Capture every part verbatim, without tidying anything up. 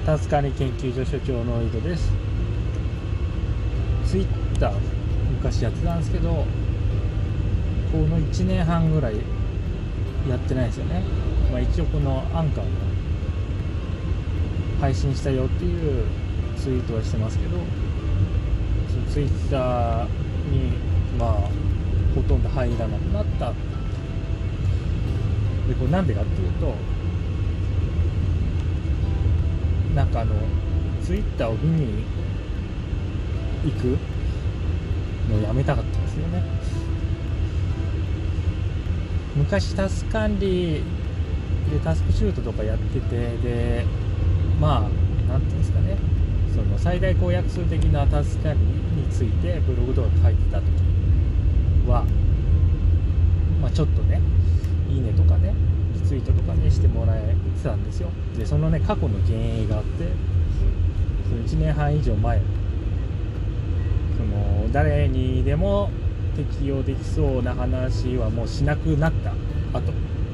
タスカニ研究所所長の井戸です。ツイッター昔やってたんですけど、このいちねんはんぐらいやってないですよね。まあ、一応このアンカーの配信したよっていうツイートはしてますけど、そのツイッターにまあほとんど入らなくなった。でこれなんでかっていうと、なんかあのツイッターを見に行くのをやめたかったんですよね。昔タスク管理でタスクシュートとかやってて、でまあなんていうんですかね、その最大公約数的なタスク管理についてブログとか書いてた時は、まあ、ちょっとねいいねとかねリツイートとかねしてもらえてたんですよ。でそのね過去の幻影があって、そのいちねんはん以上前、その誰にでも適用できそうな話はもうしなくなった後、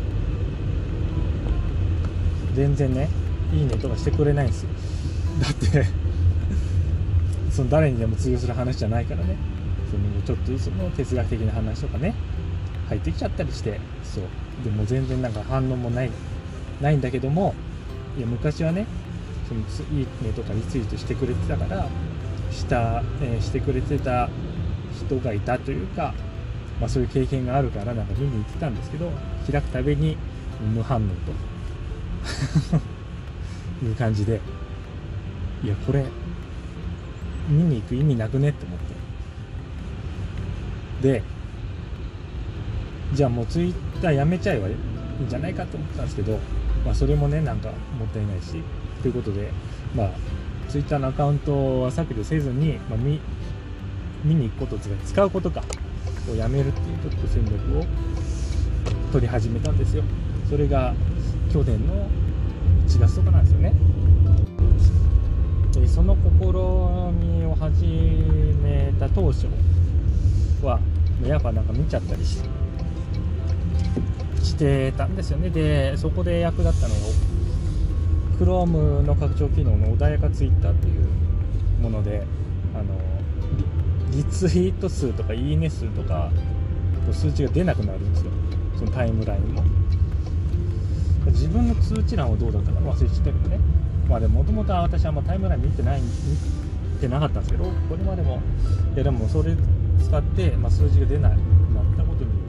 全然ねいいねとかしてくれないんですよ。だってその誰にでも通用する話じゃないからね。そのちょっとその哲学的な話とかね入ってきちゃったりして、そうでも全然なんか反応もないないんだけども、いや昔はねそのいいねとかリツイートしてくれてたからした、えー、してくれてた人がいたというか、まあ、そういう経験があるからなんか見に行ってたんですけど、開くたびに無反応という感じで、いやこれ見に行く意味なくねって思って、でじゃあもうツイッターやめちゃえばいいんじゃないかと思ったんですけど、まあ、それもねなんかもったいないしということで、まあツイッターのアカウントは削除せずに、まあ、見, 見に行くこととか使うことかをやめるっていうちょっと戦略を取り始めたんですよ。それが去年のいちがつとかなんですよね。でその試みを始めた当初はやっぱなんか見ちゃったりしてしてたんですよね。でそこで役立ったのが Chrome の拡張機能の穏やかツイッターというもので、あの リ, リツイート数とかいいね数とか数値が出なくなるんですよ、そのタイムラインも。自分の通知欄はどうだったか忘れちゃったけどね。まあでももともと私はあんまタイムライン見てない見てなかったんですけど、これまでもいやでもそれ使って、まあ、数字が出なくなったことによ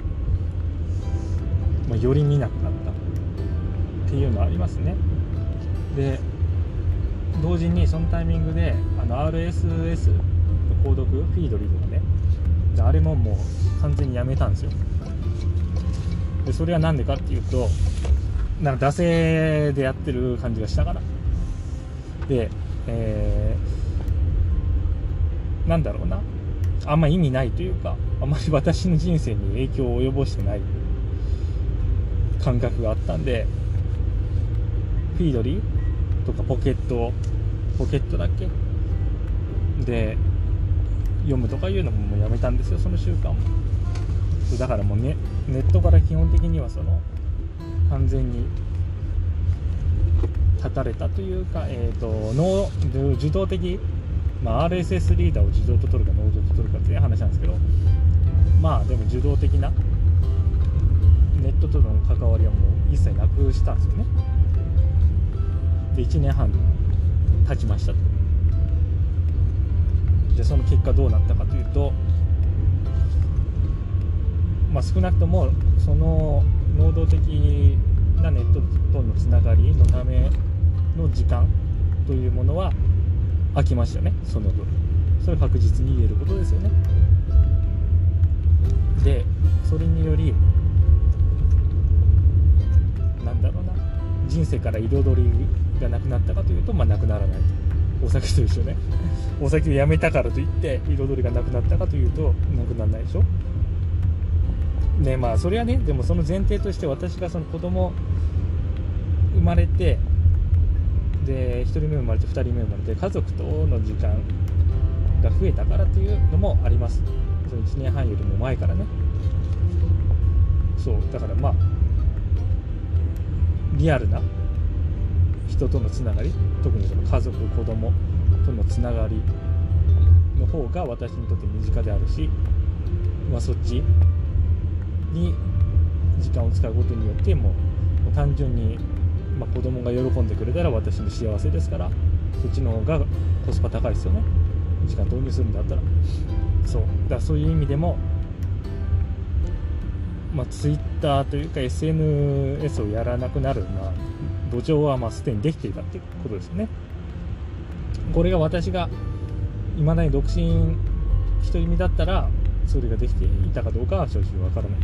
り、まあ、より見なくなったっていうのはありますね。で同時にそのタイミングであの アールエスエス の購読フィードリーとかね、あれももう完全にやめたんですよ。でそれはなんでかっていうと、なんか惰性でやってる感じがしたから。で、えー、なんだろうな、あんま意味ないというか、あんまり私の人生に影響を及ぼしてない感覚があったんで、フィードリーとかポケットポケットだっけで読むとかいうのももうやめたんですよ、その習慣も。だからもうねネットから基本的にはその完全に断たれたというか、えーとノー受動的、まあ、アールエスエス リーダーを受動と取るかノー受動と取るかっていう話なんですけど、まあでも受動的なネットとの関わりはもう一切なくしたんですよね。でいちねんはん経ちましたと。でその結果どうなったかというと、まあ、少なくともその能動的なネットとのつながりのための時間というものは空きましたね、その分。それを確実に言えることですよね。でそれによりなんだろうな、人生から彩りがなくなったかというと、まあなくならない。お酒と一緒ねお酒をやめたからといって彩りがなくなったかというとなくならないでしょね。まあそれはね、でもその前提として私がその子供生まれて、でひとりめ生まれてふたりめ生まれて家族との時間が増えたからっていうのもあります。そのいちねんはんよりも前からね。そうだからまあリアルな人とのつながり、特にその家族子供とのつながりの方が私にとって身近であるし、まあ、そっちに時間を使うことによってもう、もう単純に、まあ、子供が喜んでくれたら私の幸せですから、そっちの方がコスパ高いですよね、時間投入するんだったら。そうだからそういう意味でも、まあ、ツイッターというか エスエヌエス をやらなくなる、まあ、土壌はまあすでにできていたっていうことですよね。これが私がいまだに独身独り身だったらそれができていたかどうかは正直わからないね、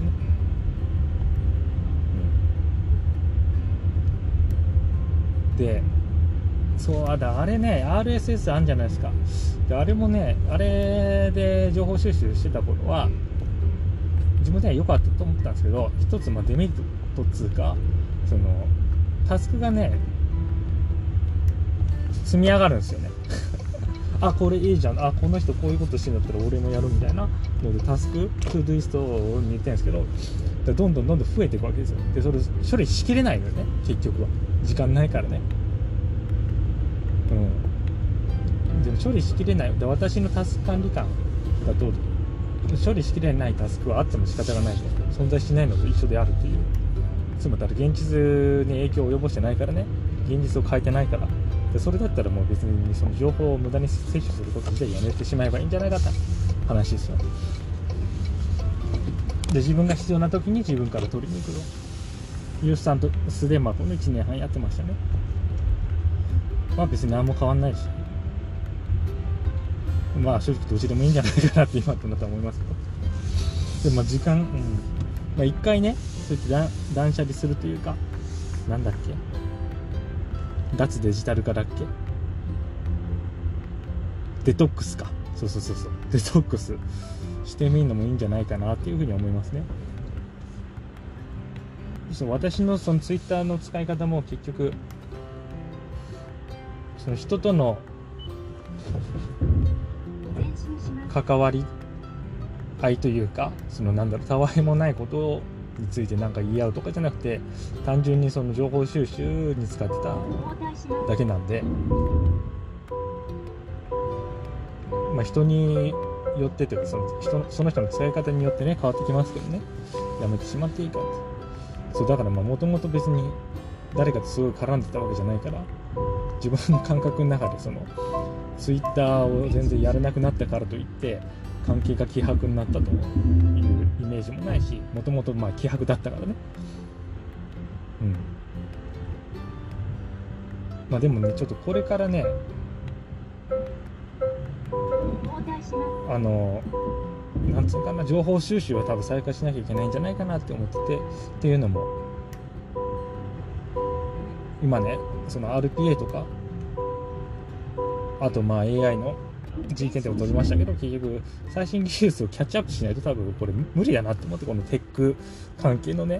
うん、で、そうあだあれね アールエスエス あんじゃないですか。であれもね、あれで情報収集してた頃は自分では良かったと思ったんですけど、一つまあデメリットっつうか、そのタスクがね積み上がるんですよねあ、これいいじゃん、あ、この人こういうことしてんだったら俺もやるみたいなので、タスクトゥードゥイストに言ってるんですけど、どんどんどんどん増えていくわけですよ。でそれ処理しきれないのよね、結局は時間ないからね。うんでも処理しきれない。で私のタスク管理官だと処理しきれないタスクはあっても仕方がないと、存在しないのと一緒であるっていう、つまり現実に影響を及ぼしてないからね、現実を変えてないから。でそれだったらもう別にその情報を無駄に摂取すること自体やめてしまえばいいんじゃないかって話ですよ。で自分が必要な時に自分から取りに行くというスタントスで、まあこのいちねんはんやってましたね。まあ別に何も変わんないし、まあ正直どっちでもいいんじゃないかなって今となったら思いますけど、でまあ時間、うんまあ、一回ねそうやって断捨離するというか、なんだっけ、脱デジタル化だっけ、デトックスか、そうそうそうそう、デトックスしてみるのもいいんじゃないかなっていうふうに思いますね。そう私のそのツイッターの使い方も結局その人との関わり合いというか、そのなんだろう、たわいもないことについて何か言い合うとかじゃなくて、単純にその情報収集に使ってただけなんで、まあ人によってというか、その人その人の使い方によってね変わってきますけどね、やめてしまっていいから。そうだからまあもともと別に誰かとすごい絡んでたわけじゃないから、自分の感覚の中でそのツイッターを全然やれなくなったからといって関係が希薄になったというイメージもないし、もともとまあ希薄だったからね。うんまあでもね、ちょっとこれからね、あのなんつうかな、情報収集は多分再開しなきゃいけないんじゃないかなって思ってて、っていうのも今ね、その アールピーエー とかあとまあ エーアイ の人権点を取りましたけど、結局最新技術をキャッチアップしないと多分これ無理だなって思って、このテック関係のね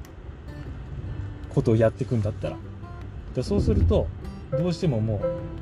ことをやっていくんだったら。でそうするとどうしてもも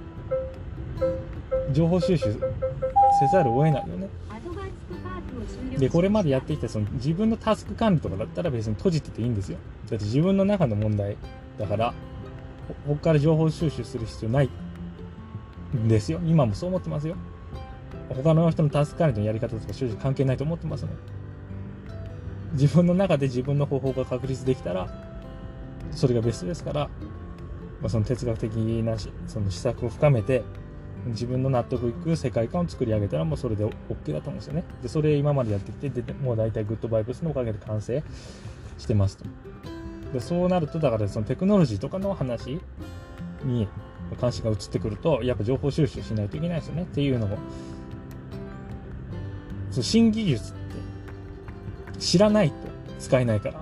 う情報収集せざるを得ないよね。でこれまでやってきたその自分のタスク管理とかだったら別に閉じてていいんですよ。だって自分の中の問題だからここから情報収集する必要ないんですよ。今もそう思ってますよ。他の人のタスク管理のやり方とか正直関係ないと思ってますね。自分の中で自分の方法が確立できたらそれがベストですから、まあ、その哲学的なその施策を深めて自分の納得いく世界観を作り上げたらもうそれで OK だと思うんですよね。でそれ今までやってきてでもう大体グッドバイブスのおかげで完成してますと。でそうなるとだからそのテクノロジーとかの話に関心が移ってくるとやっぱ情報収集しないといけないですよねっていうのも、その新技術って知らないと使えないから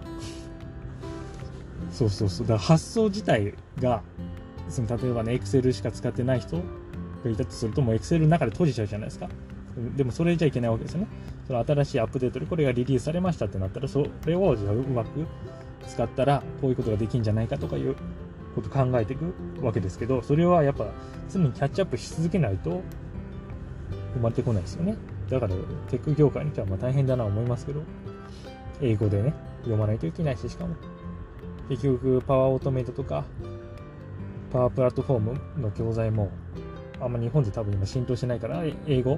そうそうそう、だから発想自体がその例えばね Excel しか使ってない人がいたとするともう Excel の中で閉じちゃうじゃないですか。でもそれじゃいけないわけですよね。その新しいアップデートでこれがリリースされましたってなったらそれをじゃあうまく使ったらこういうことができるんじゃないかとかいうこと考えていくわけですけど、それはやっぱ常にキャッチアップし続けないと生まれてこないですよね。だからテック業界にはまあ大変だなと思いますけど、英語でね読まないといけないし、しかも結局パワーオートメイトとかパワープラットフォームの教材もあんま日本で多分今浸透してないから、英語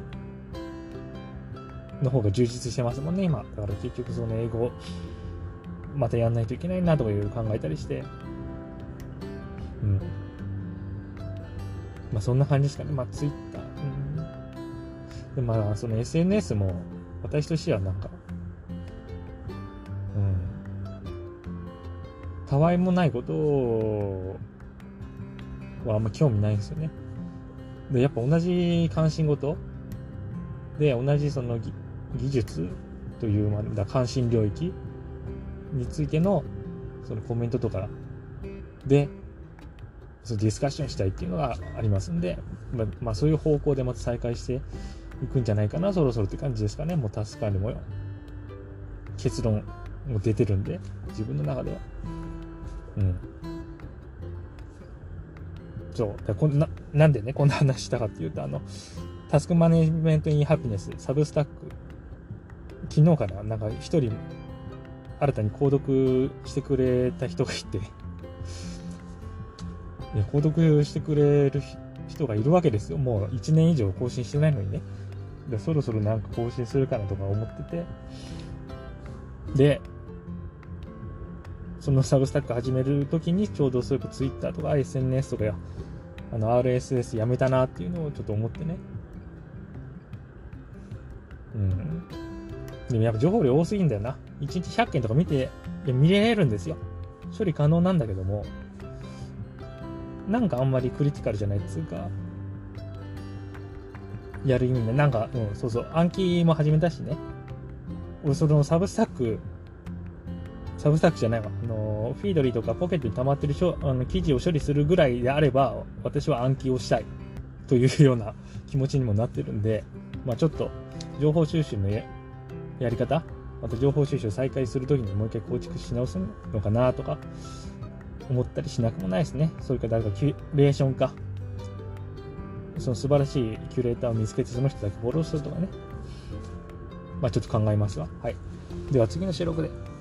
の方が充実してますもんね今。だから結局その英語またやんないといけないなとかいう考えたりして、うんまあそんな感じですかね。まあツイッター、うん、でまあその エスエヌエス も私としてはなんかうんたわいもないことはあんま興味ないんですよね。でやっぱ同じ関心事で同じその技術というまだ関心領域についてのそのコメントとかでそのディスカッションしたいっていうのがありますんで、まあ、まあそういう方向でまた再開していくんじゃないかなそろそろって感じですかね。もうタスカにも結論も出てるんで自分の中ではうんそうだこんななんでねこんな話したかっていうと、あのタスクマネジメントインハピネスサブスタック昨日からなんか一人新たに購読してくれた人がいて購読してくれる人がいるわけですよ。もういちねん以上更新してないのにね。でそろそろなんか更新するかなとか思ってて、でそのサブスタック始めるときにちょうどそういうツイッターとか エスエヌエス とかやあの アールエスエス やめたなっていうのをちょっと思ってね。うんでもやっぱ情報量多すぎんだよな。いちにちひゃっけんとか見ていや見れるんですよ。処理可能なんだけどもなんかあんまりクリティカルじゃないっつうかやる意味でなんか、うん、そうそう暗記も始めたしね。俺そのサブスタックサブスタックじゃないわあのフィードリーとかポケットに溜まってるあの記事を処理するぐらいであれば私は暗記をしたいというような気持ちにもなってるんで、まあちょっと情報収集の や, やり方また情報収集を再開するときにもう一回構築し直すのかなとか思ったりしなくもないですね。それから誰かキュレーションかその素晴らしいキュレーターを見つけてその人だけフォローするとかね。まあちょっと考えますわ。はい。では次の収録で。